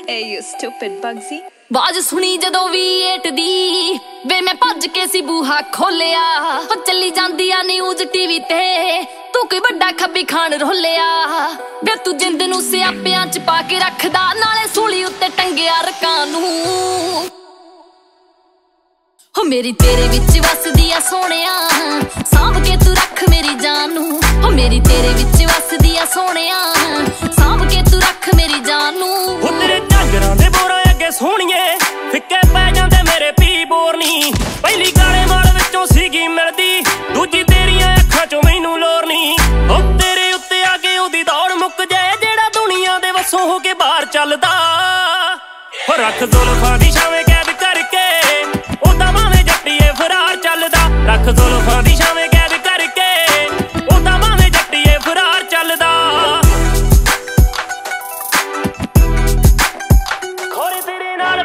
Hey you stupid Bugsy। ਬਾਜ ਸੁਣੀ ਜਦੋਂ ਵੀ ਏਟ ਦੀ ਵੇ ਮੈਂ ਭੱਜ ਕੇ ਸੀ ਬੂਹਾ ਖੋਲਿਆ ਹੋ ਚੱਲੀ ਜਾਂਦੀ ਆ ਨਿਊਜ਼ ਟੀਵੀ ਤੇ ਤੂੰ ਕੋਈ ਵੱਡਾ ਖੱਬੀ ਖਾਨ ਰੋਲਿਆ ਵੇ ਤੂੰ ਜਿੰਦ ਨੂੰ ਸਿਆਪਿਆਂ ਚ ਪਾ ਕੇ ਰੱਖਦਾ ਨਾਲੇ ਸੂਲੀ ਉੱਤੇ ਟੰਗਿਆ ਰਕਾਂ ਨੂੰ ਹੋ ਮੇਰੀ ਤੇਰੇ ਵਿੱਚ ਵਸਦੀ ਆ ਸੋਹਣਿਆ ਸਾਂਭ ਕੇ ਤੂੰ ਰੱਖ ਮੇਰੀ ਜਾਨ ਨੂੰ ਹੋ ਮੇਰੀ ਤੇਰੇ ਵਿੱਚ ਵਸਦੀ ਆ ਸੋਹਣਿਆ ਸਾਂਭ ਕੇ ਤੂੰ ਰੱਖ ਮੇਰੀ ਜਾਨ ਨੂੰ ਹੋ ਤੇਰੇ ਝਾਂਜਰਾਂ ਦੇ ਬੋਰਾਂ ਅੱਗੇ ਸੋਹਣੀਏ ਫਿੱਕੇ ਪੈ ਜਾਂਦੇ ਮੇਰੇ ਪੀ ਬੋਰਨੀ ਪਹਿਲੀ ਕਾਲੇ ਮਾਲ ਵਿੱਚੋਂ ਸੀਗੀ ਮਿਲਦੀ ਦੂਜੀ ਤੇਰੀਆਂ ਅੱਖਾਂ ਚੋਂ ਮੈਨੂੰ ਲੋਰ ਨਹੀਂ ਹੋ ਤੇਰੇ ਉੱਤੇ ਆ ਕੇ ਉਹਦੀ ਦੌੜ ਮੁੱਕ ਜਾਏ ਜਿਹੜਾ ਦੁਨੀਆ ਦੇ ਵੱਸੋਂ ਹੋ ਕੇ ਬਾਹਰ ਚੱਲਦਾ ਹੋ ਰੱਖ ਜ਼ੁਲਫਾਂ ਦੀ ਛਾਵੇਂ ਕੈਦ ਕਰਕੇ ਉਹਦਾ ਭਾਵੇਂ ਜੱਟੀਏ ਫਰਾਰ ਚੱਲਦਾ ਰੱਖ ਜ਼ੁਲਫਾਂ ਦੀ ਛਾਵੇਂ ਕੈਦ ਕਰਕੇ ਉਹਦਾ ਭਾਵੇਂ ਜੱਟੀਏ ਫਰਾਰ ਚੱਲਦਾ ਖੋਰੇ ਤੇਰੇ ਨਾਲ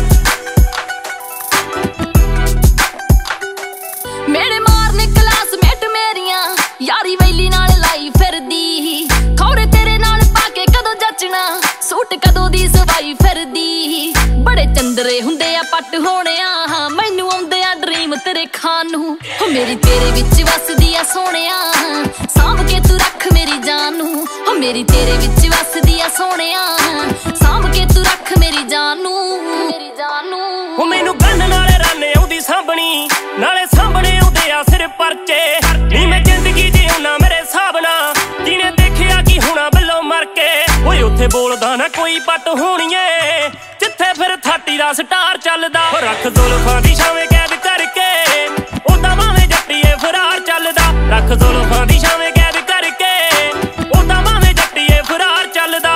ਮੇਰੇ ਮਾਰਨੇ ਕਲਾਸਮੇਟ ਮੇਰੀਆਂ ਯਾਰੀ ਵੈਲੀ ਨਾਲ ਲਾਈ ਫਿਰਦੀ ਖੌਰੇ ਤੇਰੇ ਨਾਲ ਪਾ ਕੇ ਕਦੋਂ ਜੱਚਣਾ ਸੂਟ ਕਦੋਂ ਦੀ ਸਵਾਈ ਫਿਰਦੀ ਬੜੇ ਚੰਦਰੇ ਹੁੰਦੇ ਆ ਪੱਟ ਹੋਣਿਆ ਮੈਨੂੰ ਆਉਂਦੇ ਆ ਡ੍ਰੀਮ ਤੇਰੇ ਖਾਨ ਨੂੰ ਹੋ ਮੇਰੀ ਤੇਰੇ ਵਿੱਚ ਵਸਦੀ ਆ ਸੋਹਣਿਆ ਸਾਂਭ ਕੇ ਤੂੰ ਰੱਖ ਮੇਰੀ ਜਾਨ ਨੂੰ ਹੋ ਮੇਰੀ ਤੇਰੇ ਵਿੱਚ ਵਸਦੀ ਆ ਸੋਹਣਿਆ ਸਾਂਭ ਕੇ ਤੂੰ ਰੱਖ ਮੇਰੀ ਜਾਨ ਨੂੰ ਹੋ ਮੈਨੂੰ ਗੰਨ ਨਾਲੇ ਰਾਨੇ ਆਉਂਦੀ ਸਾਂਭਣੀ ਨਾਲੇ ਸਾਂਭਣੇ ਆਉਂਦੇ ਆ ਸਿਰ ਪਰਚੇ ਨੀ ਮੈਂ ਜ਼ਿੰਦਗੀ ਜਿਉਣਾ ਮੇਰੇ ਹਿਸਾਬ ਨਾਲ ਜਿਹਨੇ ਦੇਖਿਆ ਕੀ ਹੋਣਾ ਬੱਲੋਂ ਮਰ ਕੇ ਓਏ ਉੱਥੇ ਬੋਲਦਾ ਨਾ ਕੋਈ ਪੱਟ ਹੋਣੀਏ ਜਿੱਥੇ ਫਿਰ ਥਾਟੀ ਦਾ ਸਟਾਰ ਚੱਲਦਾ ਰੱਖ ਜ਼ੁਲਫਾਂ ਦੀ ਛਾਵੇਂ ਕੈਦ ਕਰਕੇ ਉਹਦਾ ਭਾਵੇਂ ਜੱਟੀਏ ਫਰਾਰ ਚੱਲਦਾ ਰੱਖ ਜ਼ੁਲਫਾਂ ਦੀ ਛਾਵੇਂ ਕੈਦ ਕਰਕੇ ਉਹਦਾ ਭਾਵੇਂ ਜੱਟੀਏ ਫਰਾਰ ਚੱਲਦਾ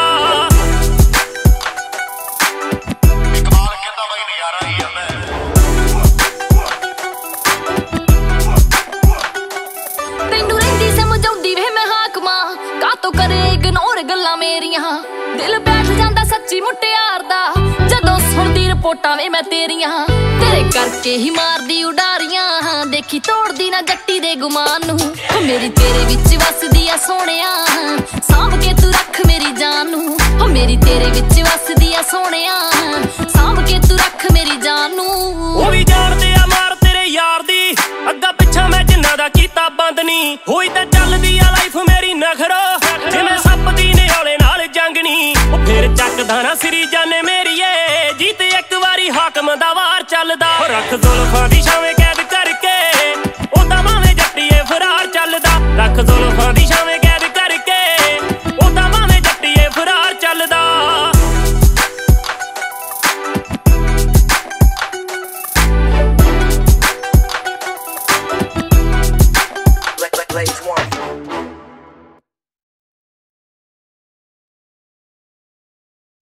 ਤੈਨੂੰ ਰਹਿੰਦੀ ਸਮਝਾਉਂਦੀ ਵੇ ਮੈਂ ਹਾਕਮਾਂ ਕਾਤੋਂ ਕਰੇ ਇਗਨੋਰ ਗੱਲਾਂ ਮੇਰੀਆਂ ਦਿਲ ਬੈਠ ਜਾਂਦਾ ਸੱਚੀ ਮੁਟਿਆਰ ਦਾ ਜਦੋਂ ਸੁਣਦੀ ਰਿਪੋਰਟਾਂ ਵੇ ਮੈਂ ਤੇਰੀਆਂ ਤੇਰੇ ਕਰਕੇ ਹੀ ਮਾਰਦੀ ਉਡਾਰੀਆਂ ਦੇਖੀ ਤੋੜਦੀ ਨਾ ਜੱਟੀ ਦੇ ਗੁਮਾਨ ਨੂੰ ਹੋ ਮੇਰੀ ਤੇਰੇ ਵਿੱਚ ਵਸਦੀ ਆ ਸੋਹਣਿਆ ਸਾਂਭ ਕੇ ਤੂੰ ਰੱਖ ਮੇਰੀ ਜਾਨ ਨੂੰ ਹੋ ਮੇਰੀ ਤੇਰੇ ਵਿੱਚ ਵਸਦੀ ਆ ਸੋਹਣਿਆ ਸਾਂਭ ਕੇ ਤੂੰ ਰੱਖ ਮੇਰੀ ਜਾਨ ਨੂੰ ਉਹ ਵੀ ਜਾਣਦੇ ਆ ਮਾਰ ਤੇਰੇ ਯਾਰ ਦੀ ਅੱਗਾ ਪਿੱਛਾ ਮੈਂ ਜਿੰਨਾ ਦਾ ਕੀਤਾ ਬੰਦ ਨਹੀਂ ਹੋਈ ਤਾਂ ਚੱਲਦੀ ਆ ਲਾਈਫ ਮੇਰੀ ਨਖਰੋ ਜਿਵੇਂ ਸੱਪ ਦੀ ਨਿਹਾਲੇ ਨਾਲ ਜੰਗਣੀ ਉਹ ਫੇਰ ਚੱਕਦਾ ਨਾ ਸਰੀ ਜਾਨੇ ਮੇਰੀਏ ਜੀਤ ਇੱਕ ਵਾਰੀ ਹਾਕਮ ਦਾ ਵਾਰ ਚੱਲਦਾ ਰੱਖ ਜ਼ੁਲਫਾਂ ਦੀ ਛਾਵੇਂ ਕੈਦ ਕਰਕੇ ਉਹਦਾ ਭਾਵੇਂ ਜੱਟੀਏ ਫਰਾਰ ਚੱਲਦਾ ਰੱਖ ਜ਼ੁਲਫਾਂ ਦੀ ਛਾਵੇਂ ਕੈਦ ਕਰਕੇ ਉਹਦਾ ਭਾਵੇਂ ਜੱਟੀਏ ਫਰਾਰ ਚੱਲਦਾ Blaze one.